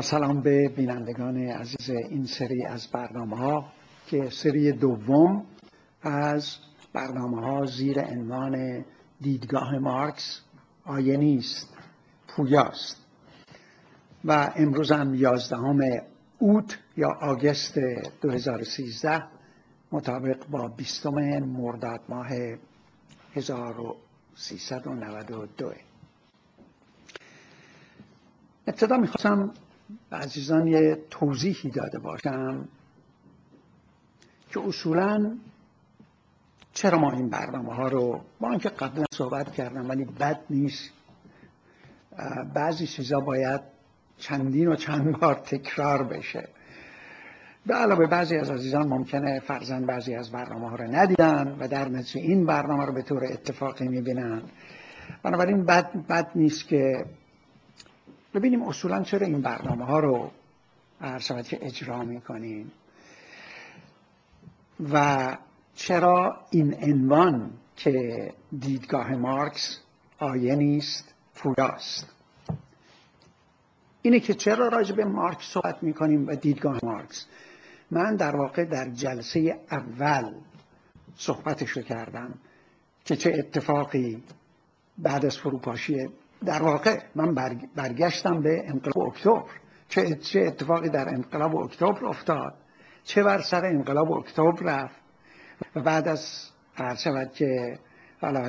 سلام به بینندگان عزیز این سری از برنامه‌ها که سری دوم از برنامه‌ها زیر عنوان دیدگاه مارکس آینی است پویاست و امروز هم 11 اوت یا آگوست 2013 مطابق با 20 مرداد ماه 1392. ابتدا میخواستم به عزیزان یه توضیحی داده باشم که اصولاً چرا ما این برنامه ها رو با اینکه قبلا صحبت کردم ولی بد نیست بعضی چیزا باید چندین و چند بار تکرار بشه. به علاوه بعضی از عزیزان ممکنه فرضاً بعضی از برنامه ها رو ندیدن و در نتیجه این برنامه رو به طور اتفاقی میبینن. بنابراین بد نیست که ببینیم اصولاً چرا این برنامه ها رو هر شود که اجرا میکنیم و چرا این عنوان که دیدگاه مارکس آینی است پویاست. اینه که چرا راجع به مارکس صحبت میکنیم و دیدگاه مارکس. من در واقع در جلسه اول صحبتشو کردم که چه اتفاقی بعد از فروپاشی در واقع من برگشتم به انقلاب اکتبر، چه اتفاقی در انقلاب اکتبر افتاد، چه بر سر انقلاب اکتبر رفت و بعد از هر شود که حالا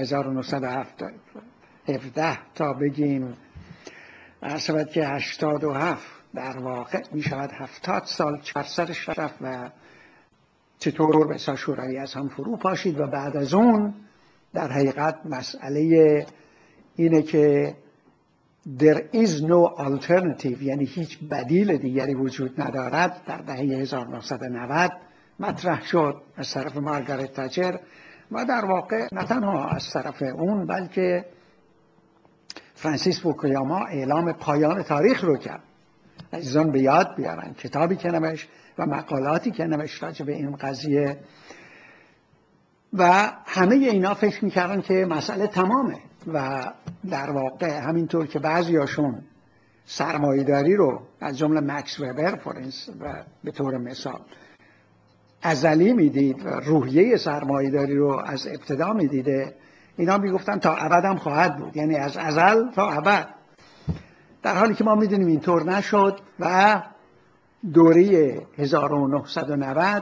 1917 تا بگیم هر شود که 87 در واقع می شود 70 سال بر سرش رفت و چطور به اساس شورایی از هم فرو پاشید و بعد از اون در حقیقت مسئله اینه که there is no alternative، یعنی هیچ بدیل دیگری وجود ندارد، در دهه 1990 مطرح شد از طرف مارگارت تاچر و در واقع نه تنها از طرف اون بلکه فرانسیس فوکویاما اعلام پایان تاریخ رو کرد. عزیزان به یاد بیارن کتابی که نوشت و مقالاتی که نوشت راجع به این قضیه و همه اینا فکر میکردن که مسئله تمامه و در واقع همینطور که بعضیاشون سرمایه‌داری رو از جمله مکس وبر و به طور مثال ازلی میدید و روحیه سرمایه‌داری رو از ابتدا میدیده، اینا میگفتن تا ابد هم خواهد بود، یعنی از ازل تا ابد، در حالی که ما میدونیم اینطور نشد و دوره 1990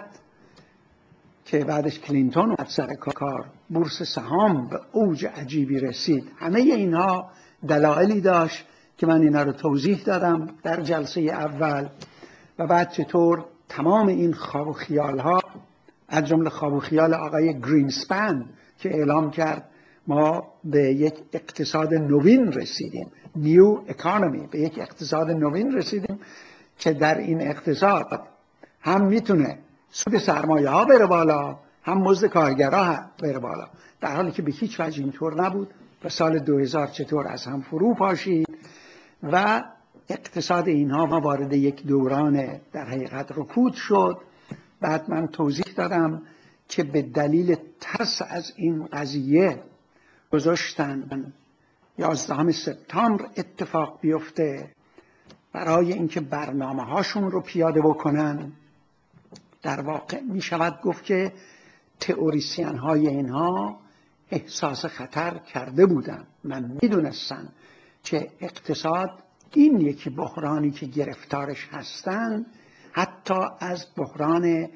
که بعدش کلینتون اومد سر کار بورس سهام به اوج عجیبی رسید. همه اینها دلایلی داشت که من اینا رو توضیح دادم در جلسه اول و بعد چطور تمام این خواب و خیال ها از جمله خواب و خیال آقای گرینسپن که اعلام کرد ما به یک اقتصاد نوین رسیدیم، نیو اکانومی، به یک اقتصاد نوین رسیدیم که در این اقتصاد هم میتونه سود سرمایه ها بره بالا هم مزد کارگرها بره بالا، در حالی که به هیچ وجه اینطور نبود و سال 2000 چطور از هم فرو پاشید و اقتصاد اینها وارد یک دوران در حقیقت رکود شد. بعد من توضیح دادم که به دلیل ترس از این قضیه گذاشتن 11 سپتامبر اتفاق بیفته برای اینکه برنامه هاشون رو پیاده بکنن. در واقع می شود گفت که تئوریسین های اینها احساس خطر کرده بودند و می دونستن که اقتصاد این یکی بحرانی که گرفتارش هستند حتی از بحران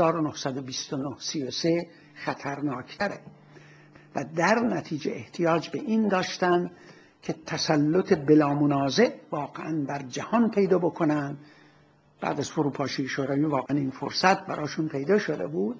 1929-33 خطرناکتره و در نتیجه احتیاج به این داشتن که تسلط بلا منازع واقعا بر جهان پیدا بکنن. بعد از فروپاشی شوروی واقعا این فرصت براشون پیدا شده بود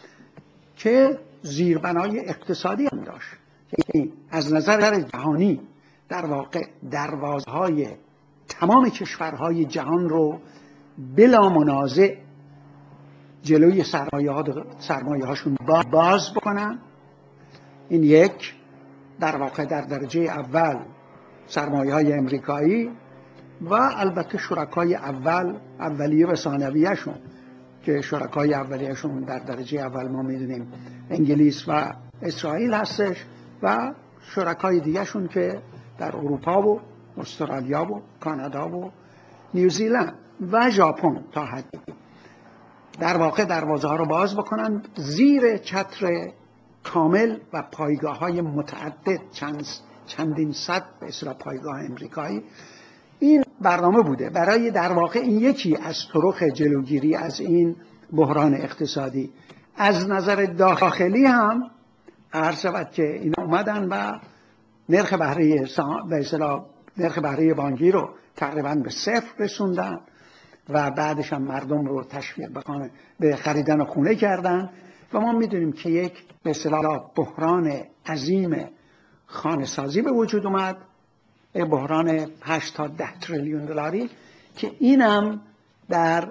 که زیربنای اقتصادی هم داشت، یعنی از نظر جهانی در واقع دروازهای تمام کشورهای جهان رو بلا منازع جلوی سرمایه هاشون باز بکنن. این یک در واقع در درجه اول سرمایه های امریکایی و البته شرکای اولیه و ثانویه‌شون که شرکای اولیه‌شون در درجه اول ما میدونیم انگلیس و اسرائیل هستش و شرکای دیگه‌شون که در اروپا و استرالیا و کانادا و نیوزیلند و ژاپن تا حدی در واقع دروازه ها رو باز بکنن زیر چتر کامل و پایگاه های متعدد چندین صد به اصطلاح پایگاه امریکایی. این برنامه بوده برای در واقع این یکی از طرق جلوگیری از این بحران اقتصادی. از نظر داخلی هم عرض شود که اینا اومدن و نرخ بهره به اصطلاح نرخ بهره بانکی رو تقریبا به صفر رسوندن و بعدش هم مردم رو تشویق به خریدن خونه کردن و ما میدونیم که یک به اصطلاح بحران عظیم خانه سازی به وجود اومد، بحران 8 تا 10 تریلیون دلاری که اینم در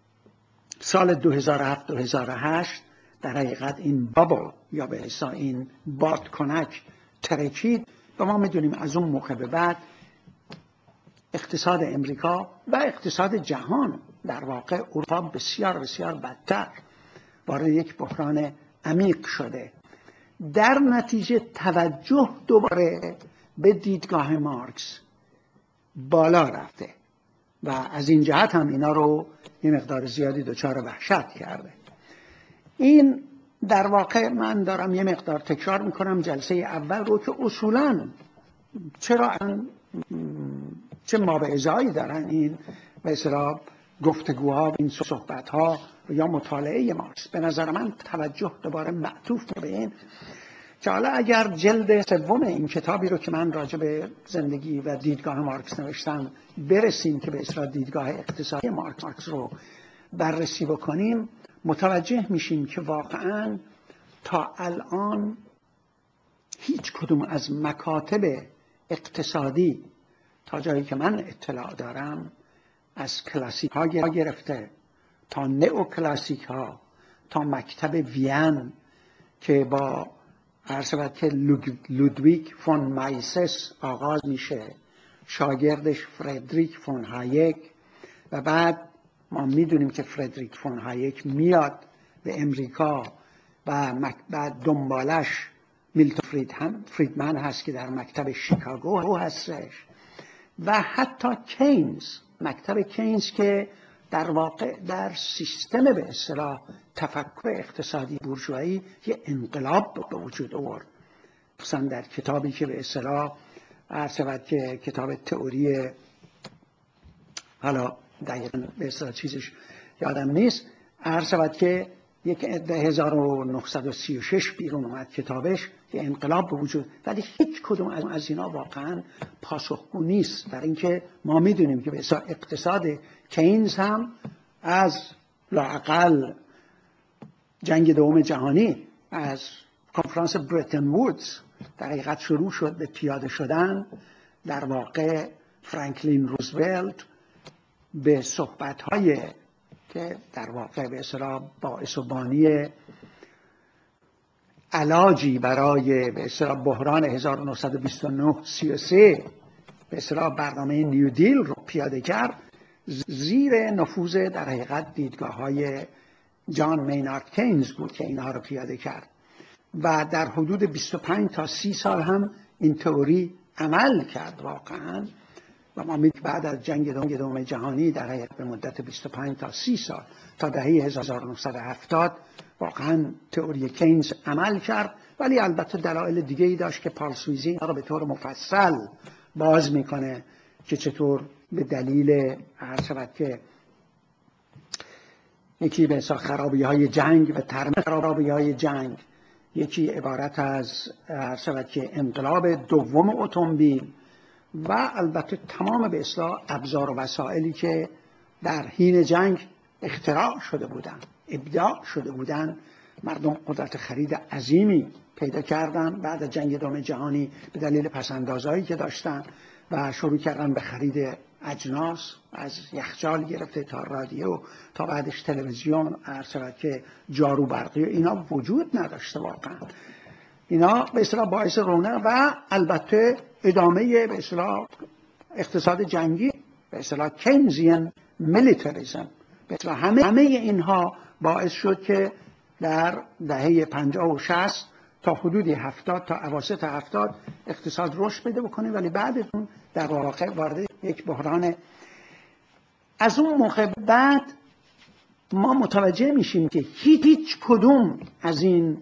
سال 2007-2008 در حقیقت این بابل یا به اصطلاح این بادکنک ترکید و ما میدونیم از اون موقع به بعد اقتصاد امریکا و اقتصاد جهان در واقع اروپا بسیار بسیار بدتر وارد یک بحران عمیق شده. در نتیجه توجه دوباره به دیدگاه مارکس بالا رفته و از این جهت هم اینا رو یه مقدار زیادی دچار وحشت کرده. این در واقع من دارم یه مقدار تکرار میکنم جلسه اول رو که اصولاً چرا چه مابعضایی دارن این به اصطلاح گفتگوها و این صحبتها یا مطالعه مارکس. به نظر من توجه دوباره معطوف به این که حالا اگر جلد سوم این کتابی رو که من راجع به زندگی و دیدگاه مارکس نوشتم برسیم که به اصطلاح دیدگاه اقتصادی مارکس رو بررسی بکنیم، متوجه میشیم که واقعاً تا الان هیچ کدوم از مکاتب اقتصادی تا جایی که من اطلاع دارم از کلاسیک ها گرفته تا نئو کلاسیک ها تا مکتب وین که با عرض شود که لودویگ فون مایسس آغاز میشه، شاگردش فردریک فون هایک و بعد ما میدونیم که فردریک فون هایک میاد به امریکا و بعد دنبالش میلتون فریدمن هست که در مکتب شیکاگو هستش و حتی کینز، مکتب کینز که در واقع در سیستم به اصطلاح تفکر اقتصادی بورژوایی یه انقلاب به وجود آورد، مثلا در کتابی که به اصطلاح عرض شود که کتاب تئوری، حالا دقیقاً به اصطلاح چیزش یادم نیست، عرض شود که یک 1936 بیرون اومد کتابش که انقلاب به وجود، ولی هیچ کدوم از اینا واقعا پاسخگو نیست برای اینکه ما میدونیم که به اصطلاح اقتصاد کینز هم از لااقل جنگ دوم جهانی، از کنفرانس برتن وودز در حقیقت شروع شد به پیاده شدن. در واقع فرانکلین روزولت به صحبت‌های که در واقع به اصطلاح باعث و بانی علاجی برای به اصطلاح بحران 1929-33 به اصطلاح برنامه نیو دیل رو پیاده کرد، زیر نفوذ در حقیقت دیدگاه‌های جان مینارد کینز بود که اینها رو پیاده کرد و در حدود 25 تا 30 سال هم این تئوری عمل کرد واقعاً و ما می‌بینیم بعد از جنگ دوم جهانی در حقیقت به مدت 25 تا 30 سال تا دهه 1970 واقعاً تئوری کینز عمل کرد، ولی البته دلایل دیگه‌ای داشت که پال سویزی اینا رو به طور مفصل باز میکنه که چطور به دلیل عرض شود که یکی به اصطلاح خرابی‌های جنگ و ترمیم خرابی‌های جنگ، یکی عبارت از عرض شود که انقلاب دوم اتومبیل و البته تمام به اصطلاح ابزار و وسایلی که در حین جنگ اختراع شده بودند، ابداع شده بودند، مردم قدرت خرید عظیمی پیدا کردن بعد از جنگ دوم جهانی به دلیل پس‌اندازهایی که داشتن و شروع کردن به خرید اجناس، از یخچال گرفته تا رادیو تا بعدش تلویزیون، عرض شود که جارو برقی، اینا وجود نداشته واقعا. اینا به اصطلاح باعث رونق و البته ادامه به اصطلاح اقتصاد جنگی، به اصطلاح کینزین میلیتاریسم، به اصطلاح همه اینها باعث شد که در دهه 50 و 60 تا حدود 70 تا اواسط 70 اقتصاد رشد پیدا بکنه، ولی بعد اون در واقع وارد یک بحران از اون موقع بعد ما متوجه میشیم که هیچ کدوم از این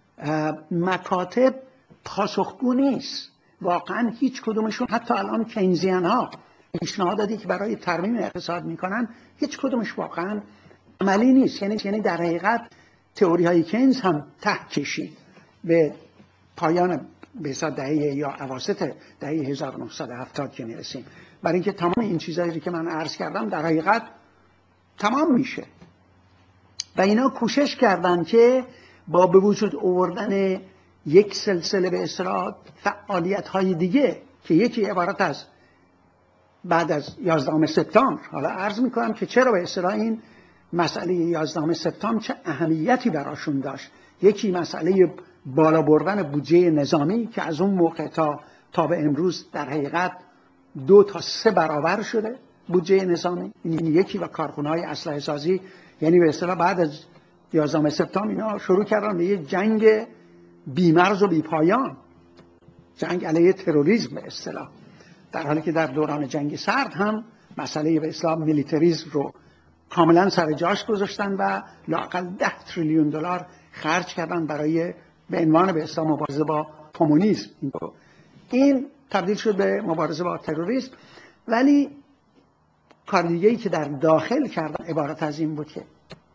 مکاتب پاسخگو نیست. واقعا هیچ کدومشون، حتی الان کینزیان ها پیشنهاداتی که برای ترمیم اقتصاد میکنن، هیچ کدومش واقعا عملی نیست. یعنی در حقیقت تئوری های کینز هم ته کشید به پایان به دهه یا اواسط دهه 1970 که میرسیم، برای اینکه تمام این چیزایی که من عرض کردم در حقیقت تمام میشه. و اینا کوشش کردن که با به وجود آوردن یک سلسله به اصطلاح فعالیت های دیگه که یکی عبارت از بعد از 11 سپتامبر، حالا عرض میکنم که چرا به اصطلاح این مسئله 11 سپتامبر چه اهمیتی براشون داشت. یکی مسئله بالا بردن بودجه نظامی که از اون موقع تا به امروز در حقیقت 2 تا 3 برابر شده بودجه نظامی. این یکی. و کارخونه‌های اسلحه سازی، یعنی به اصطلاح بعد از 11 سپتامبر اینا شروع کردن به یک جنگ بیمرز و بیپایان، جنگ علیه تروریسم به اصطلاح، در حالی که در دوران جنگ سرد هم مسئله به اصطلاح میلیتاریسم رو کاملا سر جاش گذاشتن و لااقل 10 تریلیون دلار خرج کردن برای به عنوان به اصطلاح مبارزه با کمونیسم. این تبدیل شد به مبارزه با تروریسم. ولی کار دیگه‌ای که در داخل کردن عبارت از این بود که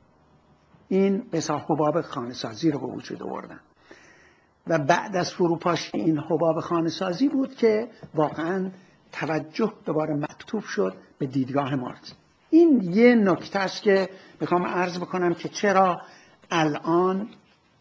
این به اصطلاح حباب خانه‌سازی رو به وجود آوردن. و بعد از فروپاشی این حباب خانه‌سازی بود که واقعاً توجه دوباره معطوف شد به دیدگاه مارکس. این یه نکته است که میخوام عرض بکنم که چرا الان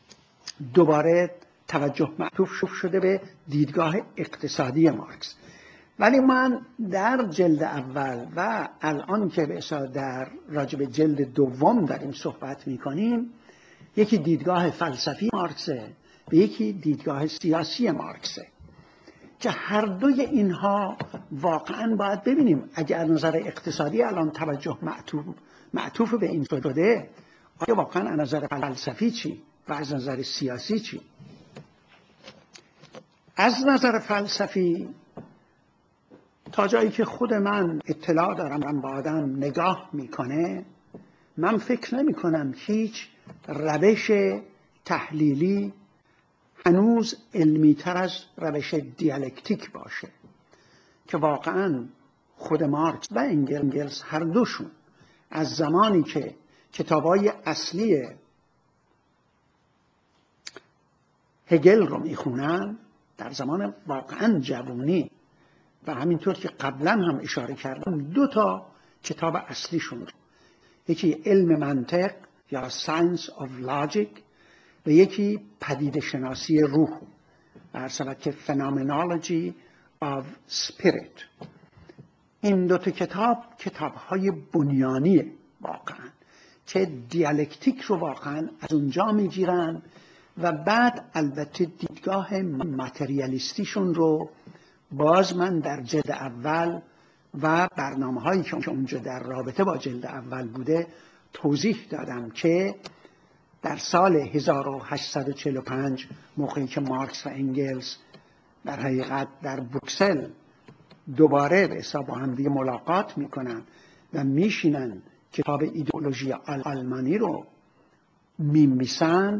دوباره توجه معطوف شده به دیدگاه اقتصادی مارکس. ولی من در جلد اول و الان که به اصطلاح در راجع به جلد دوم داریم صحبت میکنیم، یکی دیدگاه فلسفی مارکسه و یکی دیدگاه سیاسی مارکسه که هر دوی اینها واقعا باید ببینیم اگر از نظر اقتصادی الان توجه معطوف به این شده، آیا واقعا از نظر فلسفی چی و از نظر سیاسی چی؟ از نظر فلسفی تا جایی که خود من اطلاع دارم با آدم نگاه میکنه، من فکر نمی کنم هیچ روش تحلیلی هنوز علمی تر از روش دیالکتیک باشه که واقعا خود مارکس و انگلز هر دوشون از زمانی که کتابای اصلی هگل رو میخونن در زمان واقعا جوانی، و همینطور که قبلا هم اشاره کردم 2 تا کتاب اصلیشون رو، یکی علم منطق یا Science of Logic و یکی پدیده شناسی روح، برسبت که Phenomenology of Spirit. این 2 تا کتاب‌های بنیانیه واقعا که دیالکتیک رو واقعا از اونجا میگیرن و بعد البته دیدگاه ماتریالیستیشون رو باز من در جلد اول و برنامه‌هایی که اونجا در رابطه با جلد اول بوده توضیح دادم که در سال 1845 موقعی که مارکس و انگلز در حقیقت در بروکسل دوباره به حساب با هم دیگه ملاقات میکنن و میشینن کتاب ایدئولوژی آلمانی رو میمیسن،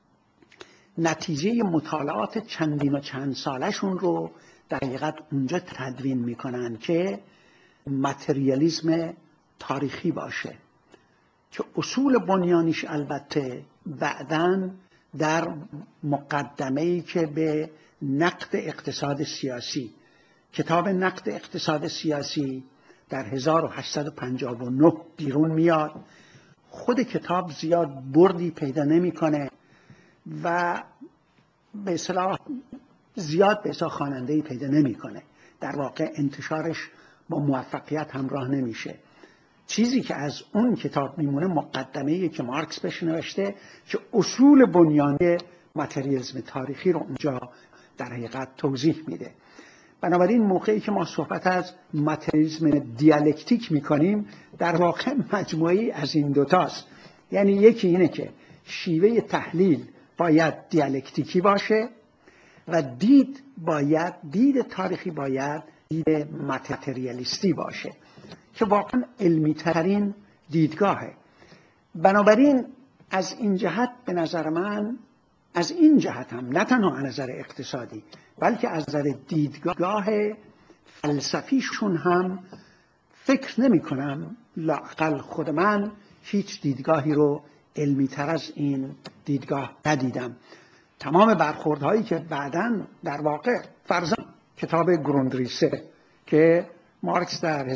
نتیجه مطالعات چندین و چند سالشون رو در حقیقت اونجا تدوین میکنن که ماتریالیسم تاریخی باشه که اصول بنیانیش البته بعداً در مقدمه‌ای که به نقد اقتصاد سیاسی، کتاب نقد اقتصاد سیاسی در 1859 بیرون میاد. خود کتاب زیاد بردی پیدا نمیکنه و به اصطلاح زیاد به اصطلاح خواننده‌ای پیدا نمیکنه، در واقع انتشارش با موفقیت همراه نمیشه. چیزی که از اون کتاب میمونه مقدمه‌ای که مارکس بهش نوشته که اصول بنیانی ماتریالیسم تاریخی رو اونجا در حقیقت توضیح میده. بنابراین موقعی که ما صحبت از ماتریالیسم دیالکتیک میکنیم در واقع مجموعی از این 2 تاست. یعنی یکی اینه که شیوه تحلیل باید دیالکتیکی باشه و دید تاریخی باید دید ماتریالیستی باشه. که واقعا علمی ترین دیدگاهه. بنابراین از این جهت به نظر من، از این جهت هم نه تنها از نظر اقتصادی بلکه از نظر دیدگاه فلسفیشون هم فکر نمی کنم، لااقل خود من هیچ دیدگاهی رو علمی تر از این دیدگاه ندیدم. تمام برخوردهایی که بعداً در واقع فرضاً کتاب گروندریسه که مارکس در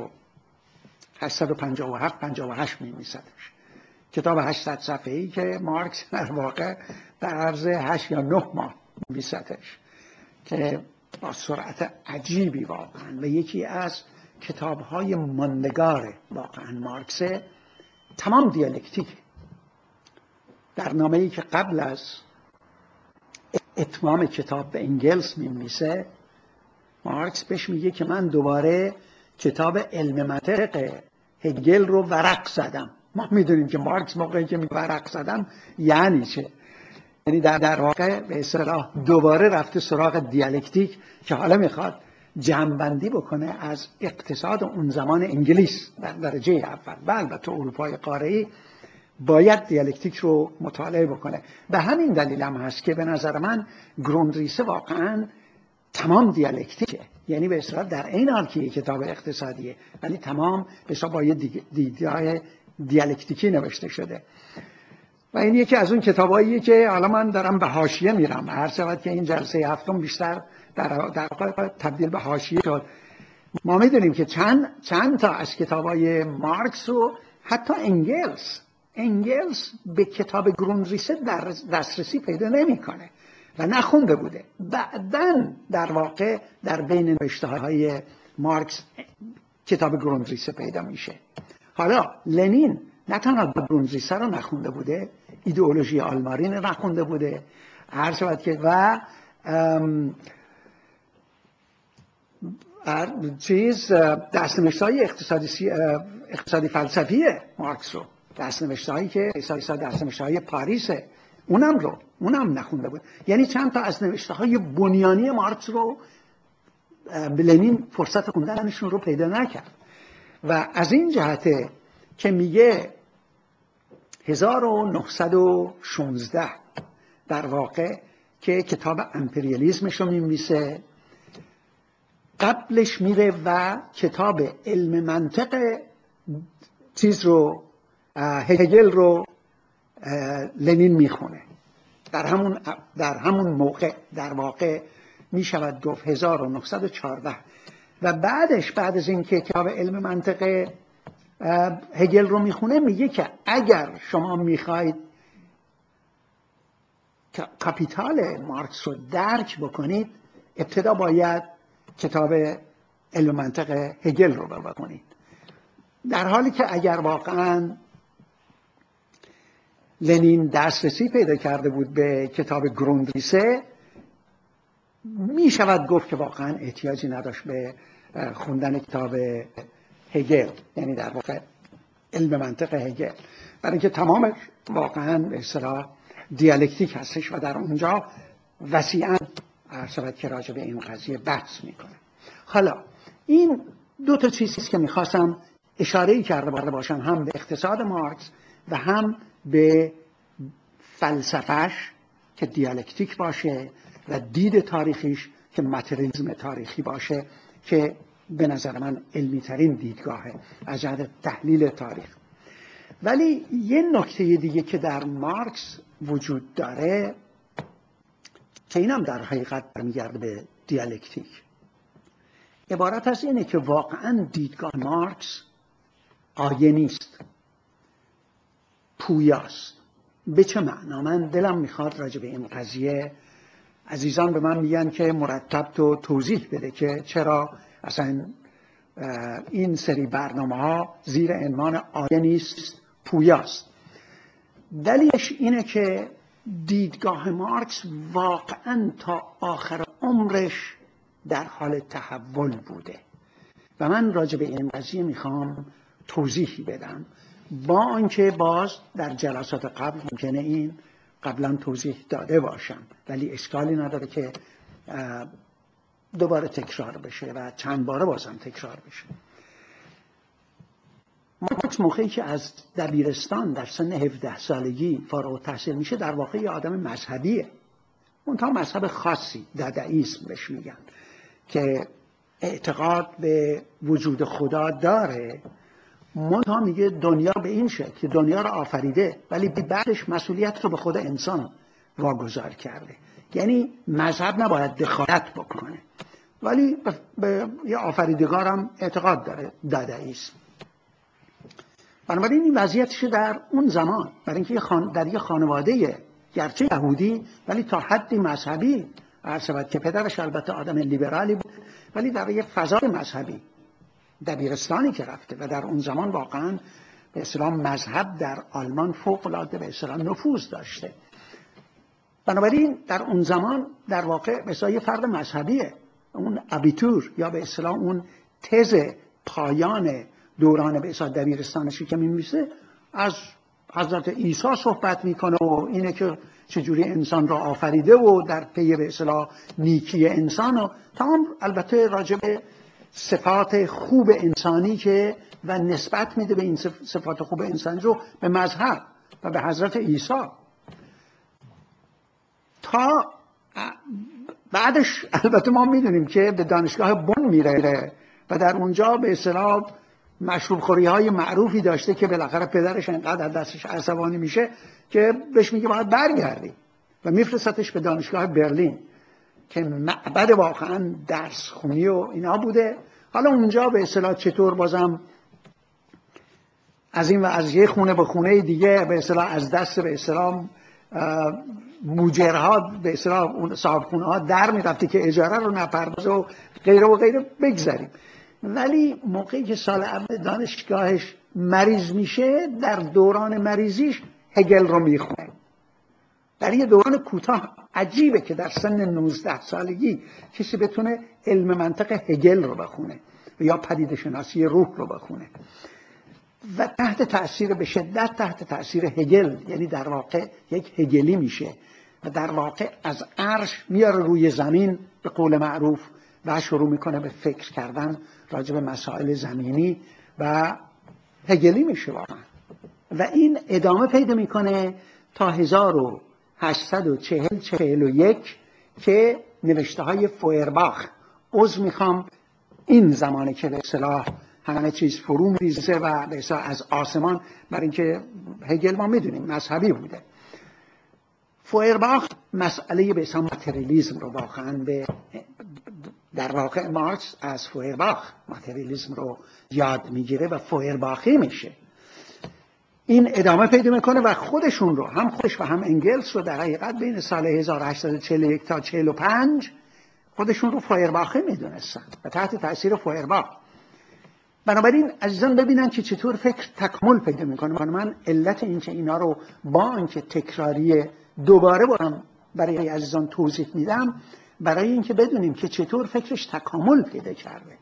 1857-58 می‌نویسدش، کتاب 800 صفحه‌ای که مارکس در واقع در عرض 8 یا 9 ماه می‌نویسدش، که با سرعت عجیبی واقعاً و یکی از کتاب‌های ماندگار واقعاً مارکس. تمام دیالکتیک در نامه‌ای که قبل از اتمام کتاب به انگلس می‌نویسه، مارکس بهش میگه که من دوباره کتاب علم منطق هگل رو ورق زدم. ما میدونیم که مارکس موقعی که میگه ورق زدم یعنی چه؟ یعنی در واقع به اصطلاح دوباره رفته سراغ دیالکتیک که حالا میخواد جمع‌بندی بکنه از اقتصاد اون زمان انگلیس در درجه اول و البته اروپای قاره‌ای باید دیالکتیک رو مطالعه بکنه. به همین دلیل هم هست که به نظر من گروندریسه واقعاً تمام دیالکتیکه، یعنی به اصطلاح در این حال که یک کتاب اقتصادیه ولی تمام به حساب با دیدگاه دیالکتیکی نوشته شده. و این یکی از اون کتاباییه که حالا من دارم به حاشیه میرم، هر شود که این جلسه هفتم بیشتر در تبدیل به حاشیه شد. ما میدونیم که چند تا از کتابای مارکس رو حتی انگلس به کتاب گروندریسه دسترسی پیدا نمیکنه و نخونده بوده. بعدن در واقع در بین نوشته‌های مارکس کتاب گروندریسه پیدا میشه. حالا لنین نه تنها گروندریسه رو نخونده بوده، ایدئولوژی آلمارین رو نخونده بوده، هر شود که و دست‌نوشته‌های اقتصادی فلسفی مارکس رو، دست‌نوشته‌هایی که دست‌نوشته‌های پاریسه، اونم نخونده بود. یعنی چند تا از نوشته‌های بنیانی مارکس رو لنین فرصت خوندنشون رو پیدا نکرد. و از این جهته که میگه 1916 در واقع که کتاب امپریالیسمش رو می‌نویسه، قبلش میره و کتاب علم منطق هگل رو لنین میخونه. در همون موقع در واقع میشود گفت 1914. و بعد از اینکه کتاب علم منطق هگل رو میخونه میگه که اگر شما میخواید کاپیتال مارکس رو درک بکنید ابتدا باید کتاب علم منطق هگل رو بخونید. در حالی که اگر واقعاً لنین دسترسی پیدا کرده بود به کتاب گروندریسه، می شود گفت که واقعاً احتیاجی نداشت به خوندن کتاب هگل، یعنی در واقع علم منطق هگل، برای اینکه تمامش واقعاً به اصطلاح دیالکتیک هستش و در اونجا وسیعاً شاید که راجع به این قضیه بحث میکنه. حالا این دو تا چیزی که میخواستم اشاره‌ای کرده باشم، هم به اقتصاد مارکس و هم به فلسفهش که دیالکتیک باشه و دید تاریخیش که متریالیسم تاریخی باشه، که به نظر من علمی ترین دیدگاهه از جهت تحلیل تاریخ. ولی یه نکته دیگه که در مارکس وجود داره که اینم در حقیقت برمیگرده به دیالکتیک، عبارت از اینه که واقعا دیدگاه مارکس آیه نیست، پویاست. به چه معنا؟ من دلم میخواد راجع به این قضیه عزیزان به من میگن که مرتب تو توضیح بده که چرا اصلا این سری برنامه ها زیر عنوان آیه نیست پویاست. دلیلش اینه که دیدگاه مارکس واقعا تا آخر عمرش در حال تحول بوده و من راجع به این قضیه میخوام توضیحی بدم، با آنکه باز در جلسات قبل ممکنه این قبلا توضیح داده باشم، ولی اشکالی نداره که دوباره تکرار بشه و چند باره بازم تکرار بشه. مارکس موقعی که از دبیرستان در سن 17 سالگی فارغ التحصیل میشه در واقع یه آدم مذهبیه، منتها مذهب خاصی، دادائیسم بهش میگن، که اعتقاد به وجود خدا داره، منتها میگه دنیا به این شکل که دنیا رو آفریده ولی بعدش مسئولیت رو به خود انسان واگذار کرده. یعنی مذهب نباید دخالت بکنه ولی به یه آفریدگار هم اعتقاد داره، دادائیسم. بنابراین این وضعیتش در اون زمان، برای اینکه در یه خانواده گرچه یهودی ولی تا حدی مذهبی عرض شود که پدرش البته آدم لیبرالی بود ولی در یه فضای مذهبی، دبیرستانی که رفته و در اون زمان واقعا به اصطلاح مذهب در آلمان فوق العاده به اصطلاح نفوذ داشته. بنابراین در اون زمان در واقع به اصطلاح یه فرد مذهبیه. اون ابیتور یا به اصطلاح اون تز پایان دوران به اصطلاح دبیرستانشی که می‌نویسه از حضرت عیسی صحبت میکنه و اینه که چجوری انسان را آفریده و در پی به اصطلاح نیکی انسان و تمام، البته راجع به صفات خوب انسانی که و نسبت میده به این صفات خوب انسانی رو به مذهب و به حضرت عیسی. تا بعدش البته ما میدونیم که به دانشگاه بن میره و در اونجا به اصطلاح مشروب خوری های معروفی داشته که بالاخره پدرش انقدر دستش عصبانی میشه که بهش میگه باید برگردی و میفرستتش به دانشگاه برلین که معبد واقعا درس خونی و اینا بوده. حالا اونجا به اصطلاح چطور بازم از این و از یه خونه به خونه دیگه به اصطلاح از دست به اصطلاح موجرها به اصطلاح اون صاحب خونه ها در میرفتی که اجاره رو نپردازه و غیره بگذاریم. ولی موقعی که سال اول دانشگاهش مریض میشه در دوران مریضیش هگل رو میخونه. در یه دوران کوتاه عجیبه که در سن 19 سالگی کسی بتونه علم منطق هگل رو بخونه یا پدیده شناسی روح رو بخونه و تحت تأثیر به شدت تحت تأثیر هگل، یعنی در واقع یک هگلی میشه و در واقع از عرش میاره روی زمین به قول معروف و شروع میکنه به فکر کردن راجع به مسائل زمینی و هگلی میشه واقعا. و این ادامه پیدا میکنه تا 1841 که نوشته های فویرباخ، عذر میخوام این زمانه که به اصطلاح همه چیز فرو میریزه و به اصطلاح از آسمان، برای اینکه هگل ما میدونیم مذهبی بوده. فویرباخ مسئله به اصطلاح ماتریالیسم رو واقعا در واقع مارکس از فویرباخ ماتریالیسم رو یاد میگیره و فویرباخی میشه. این ادامه پیدا میکنه و خودشون رو، هم خودش و هم انگلس رو در حقیقت بین سال 1841 تا 45 خودشون رو فویرباخی میدونستن و تحت تاثیر فویرباخ. بنابراین عزیزان ببینن که چطور فکر تکامل پیدا میکنه. من علت این که اینا رو با آنکه تکراری دوباره برای عزیزان توضیح میدم برای اینکه بدونیم که چطور فکرش تکامل پیدا کرده.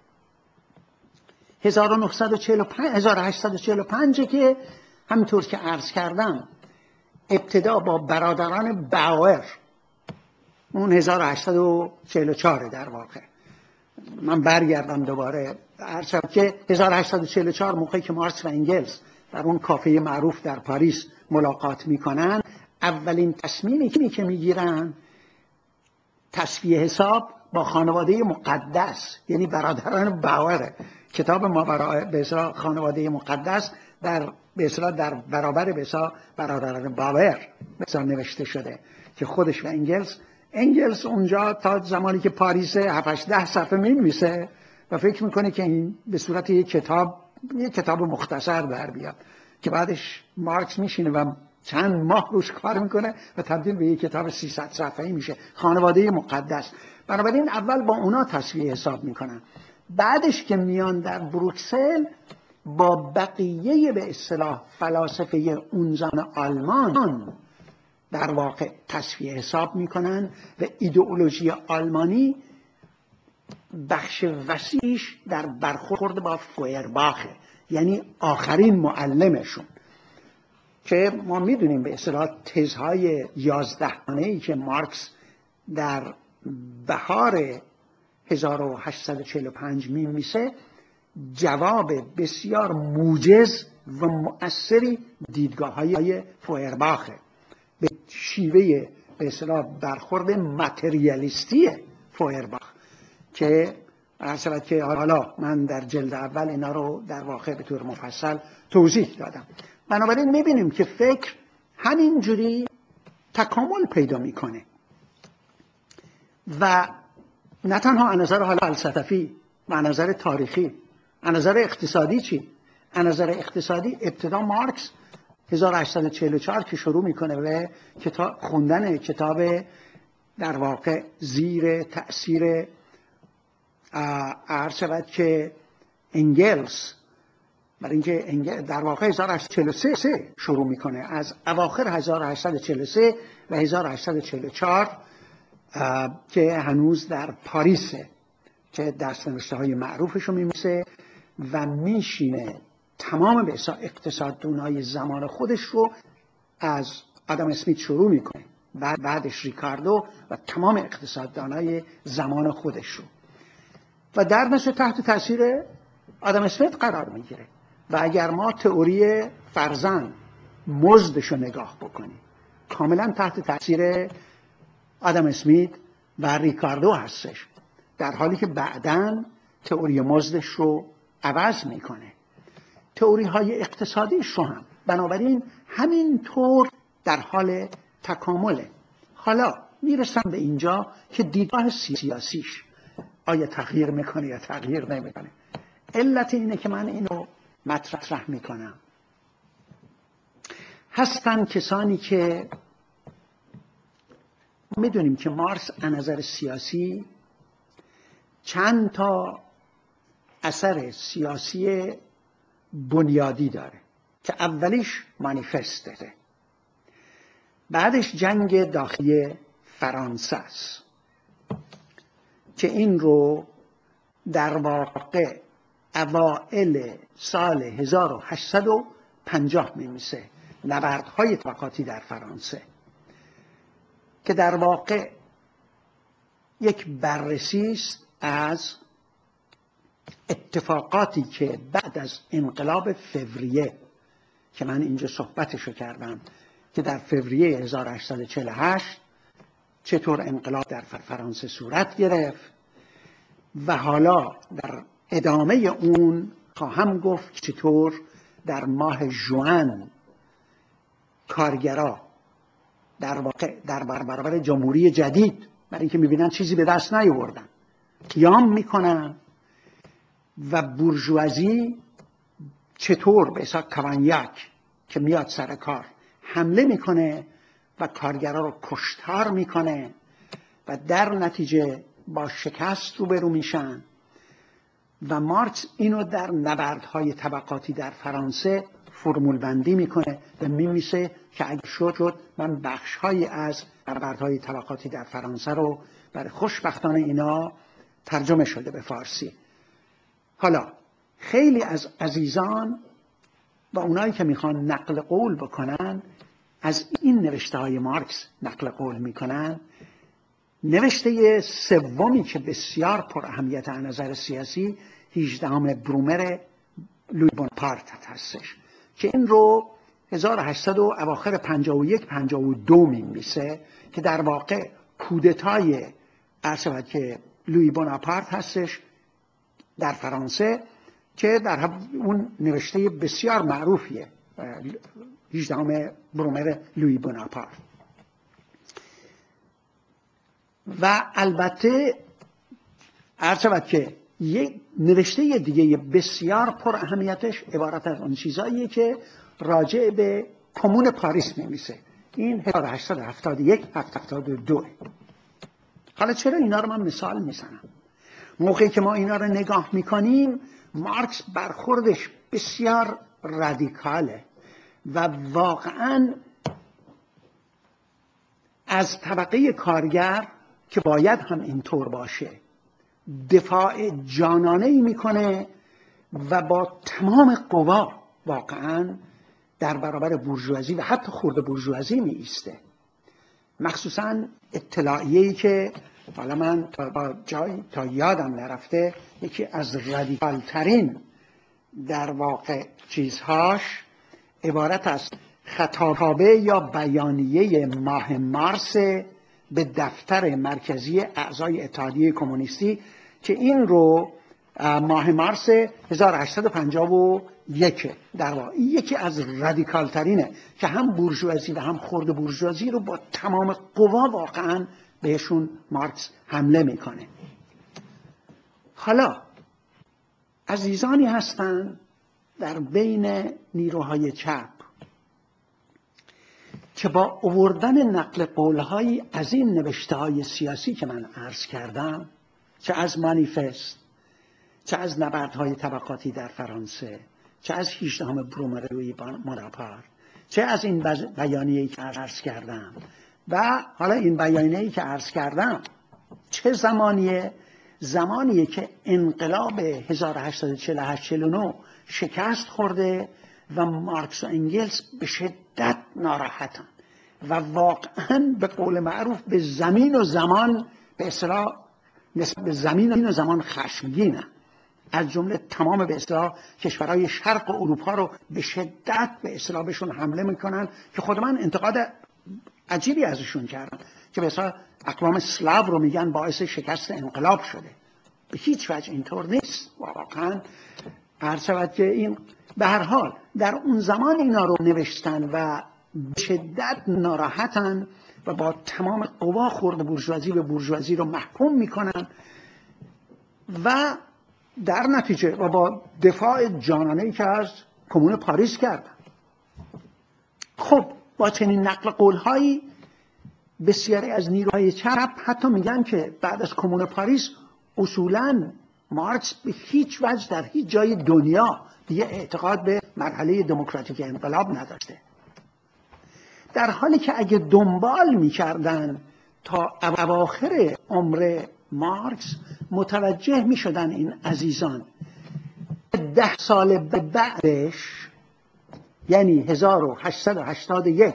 1845 که همینطور که عرض کردم ابتدا با برادران باور، اون 1844 در واقع، من برگردم دوباره عرض که 1844 موقعی که مارکس و انگلس در اون کافه معروف در پاریس ملاقات میکنن، اولین تصمیمی که میگیرن تصفیه حساب با خانواده مقدس، یعنی برادران باوره. کتاب ما به اصطلاح خانواده مقدس به اصطلاح در برابر به اصطلاح برادران باور به اصطلاح نوشته شده که خودش و انگلس اونجا تا زمانی که پاریس 7-10 صفحه می‌نویسه و فکر میکنه که این به صورت یک کتاب مختصر در بیاد که بعدش مارکس میشینه و چند ماه روش کار میکنه و تبدیل به یک کتاب 300 صفحه‌ای میشه، خانواده مقدس. بنابراین اول با اونا تصفیه حساب میکنن، بعدش که میان در بروکسل با بقیه به اصطلاح فلاسفه اون زمان آلمان در واقع تصفیه حساب میکنن و ایدئولوژی آلمانی بخش وسیعش در برخورد با فویرباخه، یعنی آخرین معلمشون، که ما میدونیم به اصطلاح تزهای 11 خانه‌ای که مارکس در بهار 1845 می‌نویسه جواب بسیار موجز و مؤثری دیدگاه‌های فویرباخه به شیوه به اصطلاح برخورد متریالیستی فویرباخ که عرض که حالا من در جلد اول اینا رو در واقع به طور مفصل توضیح دادم. بنابراین می‌بینیم که فکر همینجوری تکامل پیدا میکنه و نه تنها از نظر حالا فلسفی و از نظر تاریخی، از نظر اقتصادی چی؟ از نظر اقتصادی ابتدا مارکس 1844 که شروع میکنه و خوندن کتاب در واقع زیر تأثیر عرض شود که انگلس، برای اینکه در واقع 1843 شروع میکنه، از اواخر 1843 و 1844 که هنوز در پاریسه که دست‌نوشته‌های معروفش رو می‌نویسه و میشینه تمام به اقتصاددانای زمان خودش رو از آدم اسمیت شروع میکنه، بعدش ریکاردو و تمام اقتصاددانای زمان خودش رو و در نتیجه تحت تاثیر آدم اسمیت قرار میگیره. و اگر ما تئوری فرزن مزدش رو نگاه بکنیم کاملا تحت تاثیر آدم اسمیت و ریکاردو هستش، در حالی که بعداً تئوری مزدش رو عوض میکنه، تئوری های اقتصادیش رو هم. بنابراین همینطور در حال تکامله. حالا میرسم به اینجا که دیدگاه سیاسیش آیا تغییر میکنه یا تغییر نمیکنه. علت اینه که من اینو مطرح میکنم. هستن کسانی که میدونیم که مارکس از نظر سیاسی چند تا اثر سیاسی بنیادی داره که اولیش مانیفسته، بعدش جنگ داخلی فرانسه است که این رو در واقع اوائل سال 1850 می‌نویسه، نبردهای طبقاتی در فرانسه، که در واقع یک بررسی است از اتفاقاتی که بعد از انقلاب فوریه که من اینجا صحبتشو کردم که در فوریه 1848 چطور انقلاب در فرانسه صورت گرفت و حالا در ادامه اون خواهم گفت چطور در ماه ژوئن کارگرا در واقع در برابر جمهوری جدید، برای اینکه میبینن چیزی به دست نیاوردن، قیام میکنن و بورژوازی چطور به حساب کوانیاک که میاد سر کار حمله میکنه و کارگرا رو کشتار میکنه و در نتیجه با شکست روبرو میشن. و مارکس اینو در نبردهای طبقاتی در فرانسه فرمول بندی میکنه و میمیسه که اگه شد من بخشهایی از نبردهای طبقاتی در فرانسه رو برای خوشبختانه اینا ترجمه شده به فارسی. حالا خیلی از عزیزان و اونایی که میخوان نقل قول بکنن از این نوشته های مارکس نقل قول میکنن. نوشته سومی که بسیار پر اهمیت از نظر سیاسی 18 برومر لوی بوناپارت هستش که این رو 1800 و اواخر 51-52 میمیسه که در واقع کودتای عرض که لوی بوناپارت هستش در فرانسه که در اون نوشته بسیار معروفیه 18 برومر لوی بوناپارت. و البته عرض که یک نوشته دیگه بسیار پر اهمیتش عبارت از اون چیزاییه که راجع به کمون پاریس می‌نویسه. این 1871-72. حالا چرا اینا رو من مثال میزنم؟ موقعی که ما اینا رو نگاه میکنیم مارکس برخوردش بسیار رادیکاله و واقعاً از طبقه کارگر که باید هم اینطور باشه دفاع جانانه‌ای میکنه و با تمام قوا واقعاً در برابر بورژوازی و حتی خرد بورژوازی می ایسته. مخصوصاً اطلاعیه‌ای که حالا من تا یادم نرفته یکی از رادیکال ترین در واقع چیزهاش عبارت از خطابه یا بیانیه ماه مارس به دفتر مرکزی اعضای اتحادیه کمونیستی که این رو ماه مارس 1851 در واقع یکی از رادیکال ترینه که هم بورژوازی و هم خرد بورژوازی رو با تمام قوا واقعا بهشون مارکس حمله میکنه. حالا عزیزانی هستن در بین نیروهای چپ که با آوردن نقل قولهایی از این نوشته‌های سیاسی که من عرض کردم، چه از مانیفست، چه از نبردهای طبقاتی در فرانسه، چه از 18 برومروی بوناپارت، چه از این بیانیه‌ای که عرض کردم و حالا این بیانیه‌ای که عرض کردم چه زمانیه؟ زمانیه که انقلاب 1848-49 شکست خورده و مارکس و انگلس به شدت ناراحتن و واقعا به قول معروف به زمین و زمان به اصطلاح نسبت به زمین و زمان خشمگینن، از جمله تمام به اصطلاح کشورهای شرق اروپا رو به شدت به اصطلاح بهشون حمله میکنن که خود من انتقاد عجیبی ازشون کردم که به اصطلاح اقوام اسلاو رو میگن باعث شکست انقلاب شده. به هیچ وجه اینطور نیست. واقعا عرض شود که این به هر حال در اون زمان اینا رو نوشتن و به شدت ناراحتن و با تمام قوا خرد بورژوازی و بورژوازی رو محکوم میکنن و در نتیجه و با دفاع جانانه‌ای که از کمون پاریس کردن. خب با چنین نقل قولهایی بسیاری از نیروهای چپ حتی میگن که بعد از کمون پاریس اصولاً مارکس به هیچ وجه در هیچ جای دنیا دیگه اعتقاد به مرحله دموکراتیک انقلاب نداشته، در حالی که اگه دنبال میکردن تا اواخر عمر مارکس متوجه میشدن این عزیزان 10 سال بعدش، یعنی 1881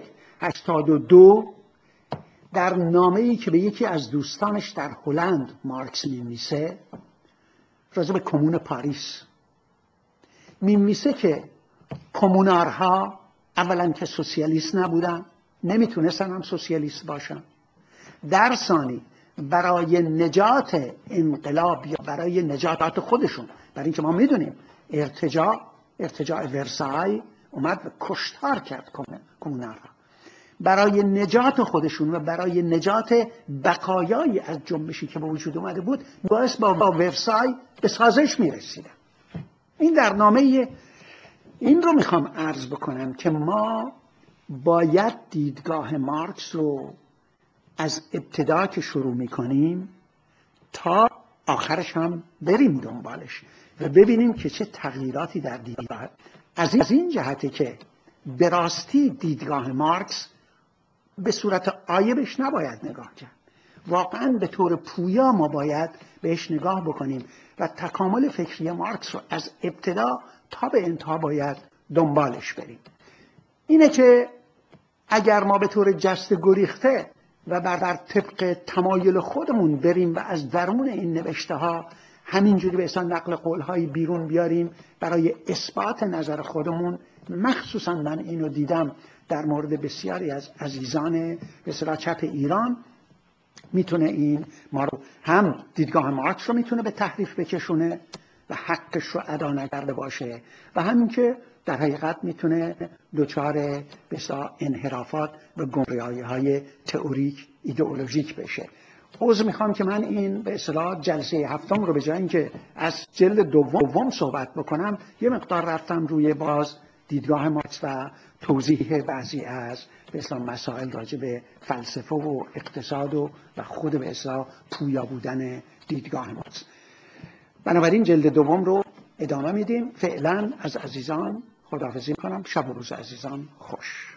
82 در نامه‌ای که به یکی از دوستانش در هلند مارکس می‌نویسه راجع به کمون پاریس می‌نویسه که کمونارها اولا که سوسیالیست نبودن، نمیتونستن هم سوسیالیست باشن، در ثانی برای نجات انقلاب یا برای نجات خودشون، برای اینکه ما میدونیم ارتجاع ورسای اومد و کشتار کرد کمونارها، برای نجات خودشون و برای نجات بقایایی از جنبشی که به وجود اومده بود باعث با ورسای به سازش میرسیدن. این در نامه این رو میخوام عرض بکنم که ما باید دیدگاه مارکس رو از ابتدا که شروع میکنیم تا آخرش هم بریم دنبالش و ببینیم که چه تغییراتی در دیدگاه از این جهته که به راستی دیدگاه مارکس به صورت عایبش نباید نگاه کرد، واقعا به طور پویا ما باید بهش نگاه بکنیم و تکامل فکری مارکس رو از ابتدا تا به انتها باید دنبالش بریم. اینه که اگر ما به طور جست گریخته و بر طبق تمایل خودمون بریم و از درون این نوشته ها همینجوری به اصلا نقل قولهایی بیرون بیاریم برای اثبات نظر خودمون، مخصوصا من اینو دیدم در مورد بسیاری از عزیزان به اصطلاح چپ ایران، میتونه این ما رو هم دیدگاه مارکس رو میتونه به تحریف بکشونه و حقش رو ادا نکرده باشه و همین که در حقیقت میتونه دچار بسیار انحرافات و گمراهی‌های تئوریک ایدئولوژیک بشه. عذر میخوام که من این به اصطلاح جلسه هفتم رو به جای اینکه از جلد دوم صحبت بکنم یه مقدار رفتم روی باز دیدگاه مارکس و توضیح بعضی از به اصطلاح مسائل راجع به فلسفه و اقتصاد و خود به اصطلاح پویا بودن دیدگاه مارکس. بنابراین جلد دوم رو ادامه میدیم. فعلا از عزیزان خداحافظی میکنم. شب و روز عزیزان خوش.